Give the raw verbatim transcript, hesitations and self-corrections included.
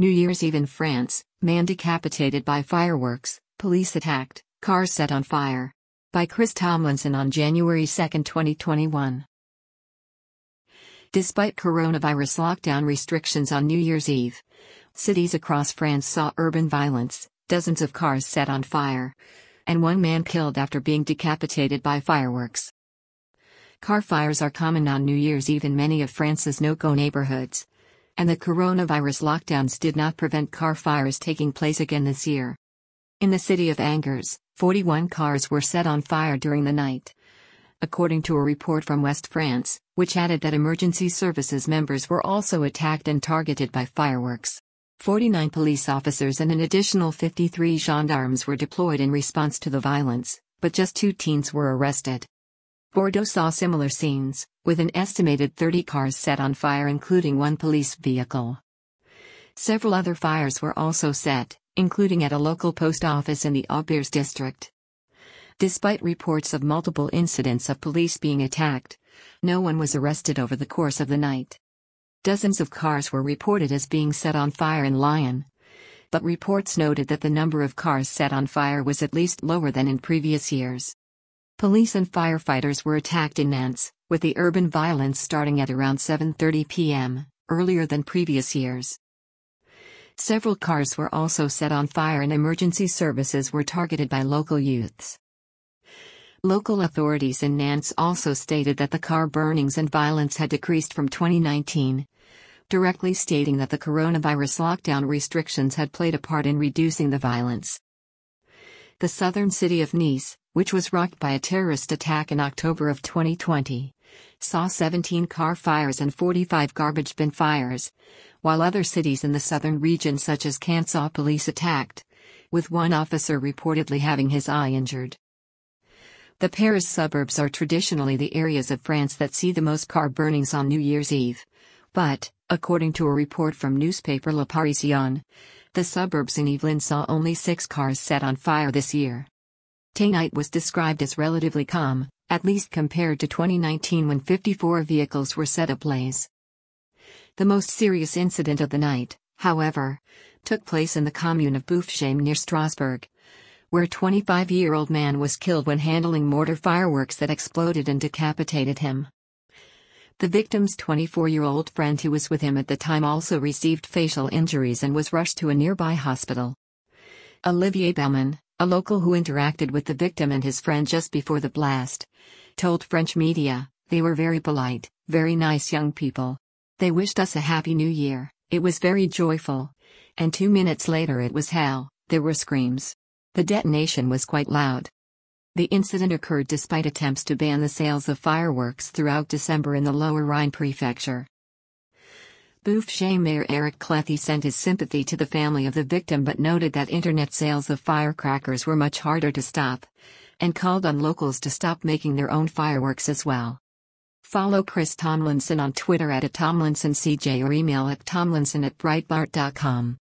New Year's Eve in France, man decapitated by fireworks, police attacked, car set on fire. By Chris Tomlinson on January second, twenty twenty-one. Despite coronavirus lockdown restrictions on New Year's Eve, cities across France saw urban violence, dozens of cars set on fire, and one man killed after being decapitated by fireworks. Car fires are common on New Year's Eve in many of France's no-go neighborhoods, and the coronavirus lockdowns did not prevent car fires taking place again this year. In the city of Angers, forty-one cars were set on fire during the night, according to a report from West France, which added that emergency services members were also attacked and targeted by fireworks. forty-nine police officers and an additional fifty-three gendarmes were deployed in response to the violence, but just two teens were arrested. Bordeaux saw similar scenes, with an estimated thirty cars set on fire including one police vehicle. Several other fires were also set, including at a local post office in the Aubers district. Despite reports of multiple incidents of police being attacked, no one was arrested over the course of the night. Dozens of cars were reported as being set on fire in Lyon, but reports noted that the number of cars set on fire was at least lower than in previous years. Police and firefighters were attacked in Nantes, with the urban violence starting at around seven thirty p m, earlier than previous years. Several cars were also set on fire and emergency services were targeted by local youths. Local authorities in Nantes also stated that the car burnings and violence had decreased from twenty nineteen, directly stating that the coronavirus lockdown restrictions had played a part in reducing the violence. The southern city of Nice, which was rocked by a terrorist attack in October of twenty twenty, saw seventeen car fires and forty-five garbage bin fires, while other cities in the southern region such as Caen saw police attacked, with one officer reportedly having his eye injured. The Paris suburbs are traditionally the areas of France that see the most car burnings on New Year's Eve, but, according to a report from newspaper Le Parisien, the suburbs in Yvelines saw only six cars set on fire this year. Tonight was described as relatively calm, at least compared to twenty nineteen when fifty-four vehicles were set ablaze. The most serious incident of the night, however, took place in the commune of Boufchame near Strasbourg, where a twenty-five-year-old man was killed when handling mortar fireworks that exploded and decapitated him. The victim's twenty-four-year-old friend who was with him at the time also received facial injuries and was rushed to a nearby hospital. Olivier Bellman, a local who interacted with the victim and his friend just before the blast, told French media, "They were very polite, very nice young people. They wished us a happy new year, it was very joyful. And two minutes later it was hell, there were screams. The detonation was quite loud." The incident occurred despite attempts to ban the sales of fireworks throughout December in the Lower Rhine prefecture. Boufchame Mayor Eric Clethy sent his sympathy to the family of the victim but noted that internet sales of firecrackers were much harder to stop, and called on locals to stop making their own fireworks as well. Follow Chris Tomlinson on Twitter at Tomlinson C J or email at tomlinson at breitbart dot com.